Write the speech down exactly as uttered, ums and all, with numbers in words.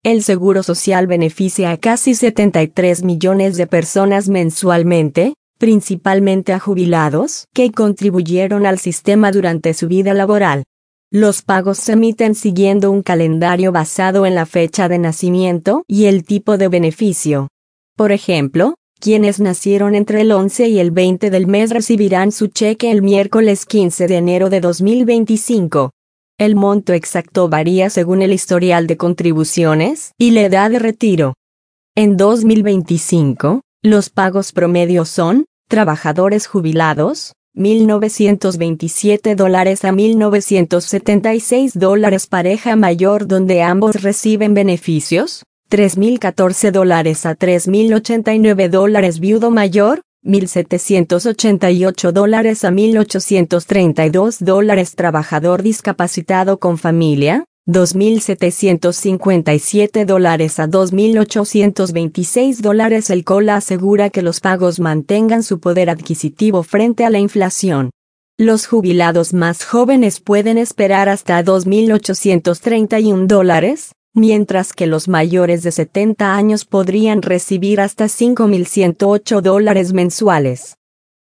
El Seguro Social beneficia a casi setenta y tres millones de personas mensualmente, principalmente a jubilados que contribuyeron al sistema durante su vida laboral. Los pagos se emiten siguiendo un calendario basado en la fecha de nacimiento y el tipo de beneficio. Por ejemplo, quienes nacieron entre el once y el veinte del mes recibirán su cheque el miércoles quince de enero de dos mil veinticinco. El monto exacto varía según el historial de contribuciones y la edad de retiro. En dos mil veinticinco, los pagos promedio son: trabajadores jubilados, mil novecientos veintisiete dólares a mil novecientos setenta y seis dólares; pareja mayor donde ambos reciben beneficios, tres mil catorce dólares a tres mil ochenta y nueve dólares; viudo mayor, mil setecientos ochenta y ocho dólares a mil ochocientos treinta y dos dólares; trabajador discapacitado con familia, dos mil setecientos cincuenta y siete dólares a dos mil ochocientos veintiséis dólares. El COLA asegura que los pagos mantengan su poder adquisitivo frente a la inflación. Los jubilados más jóvenes pueden esperar hasta dos mil ochocientos treinta y uno dólares, mientras que los mayores de setenta años podrían recibir hasta cinco mil ciento ocho dólares mensuales.